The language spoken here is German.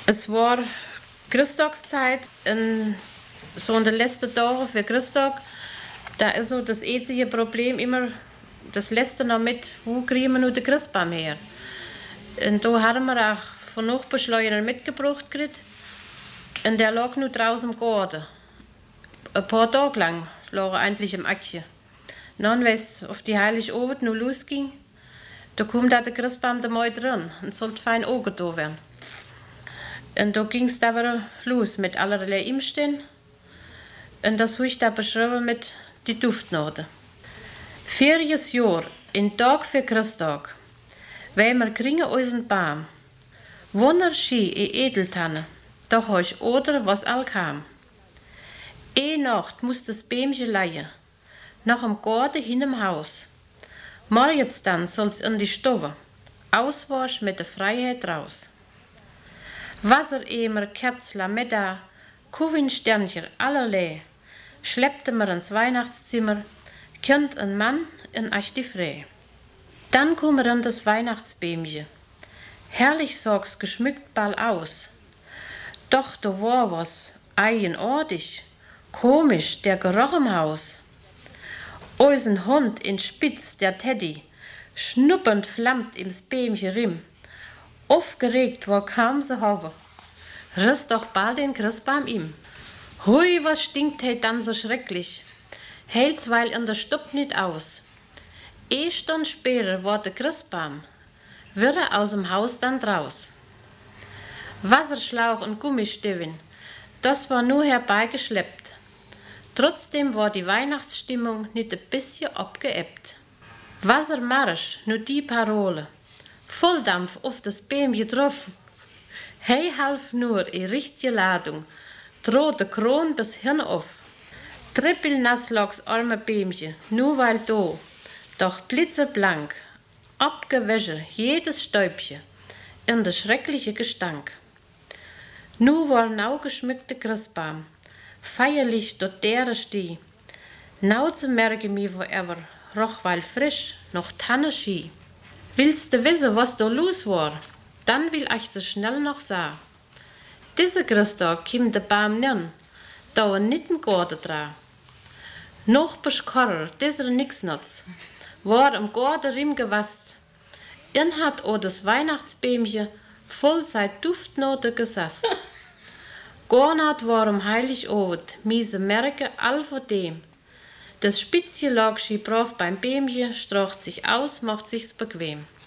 Es war Christtagszeit, so in den letzten Tagen für Christtag. Da ist so das einzige Problem immer, das letzte noch mit, wo kriegen wir nun den Christbaum her? Und da haben wir auch von Nachbarschleunern mitgebracht gekriegt. Und der lag nur draußen im Garten. Ein paar Tage lang lag er eigentlich im Ackchen. Dann, wenn es auf die Heilige Abend noch losging, da kam da der Christbaum da mal drin und sollte fein angetan werden. Und da ging es da wieder los mit allerlei Imstehen. Und das habe ich da beschrieben mit die Duftnoten. Voriges Jahr, in Tag für Christtag, weil wir kriegen unseren Baum, wunderschön Edeltanne, doch euch oder was all kam. Nacht muss das Bämchen leihen, noch im Garten hin im Haus. Morgens dann soll's in die Stube, auswasch mit der Freiheit raus. Wasseremer, Kerzler, Medda, Kuchensternchen, allerlei, schleppte mir ins Weihnachtszimmer, Kind und Mann in ach die Frei. Dann kam er in das Weihnachtsbämchen. Herrlich sorg's geschmückt ball aus. Doch da war was eigenartig, komisch, der Geruch im Haus. Unsern Hund in Spitz, der Teddy, schnuppernd flammt im's Bämchen rim. Aufgeregt war kaum zu haben. Riss doch bald den Christbaum ihm. Hui, was stinkt he dann so schrecklich. Hält's weil in der Stub nicht aus. Stunde später war der Christbaum, wirre aus dem Haus dann draus. Wasserschlauch und Gummistiefeln, das war nur herbeigeschleppt. Trotzdem war die Weihnachtsstimmung nicht ein bisschen abgeebbt. Wassermarsch, nur die Parole. Volldampf auf das Bämchen drauf. Hey half nur in richtige Ladung, droht der Kron bis hin auf. Trippelnass lag's arme Bämchen, nur weil do, doch blitzeblank, abgewaschen jedes Stäubchen, in der schreckliche Gestank. Nu war nau geschmückte Christbaum, feierlich dort der steh. Nau zu merken mir forever, roch weil frisch, noch Tanne ski. Willst du wissen, was da los war? Dann will ich das schnell noch sagen. Diese Christtag kim der Baum nin, da nit im Garten dran. Noch beskorrer, dieser Nixnutz, war im Garten rim gewast. In hat o das Weihnachtsbämchen voll seit Duftnote gesast. Gornat war um Heiligabend, miese Merke all vor dem. Das Spitzchen lag schi brav beim Bämchen, strocht sich aus, macht sich's bequem.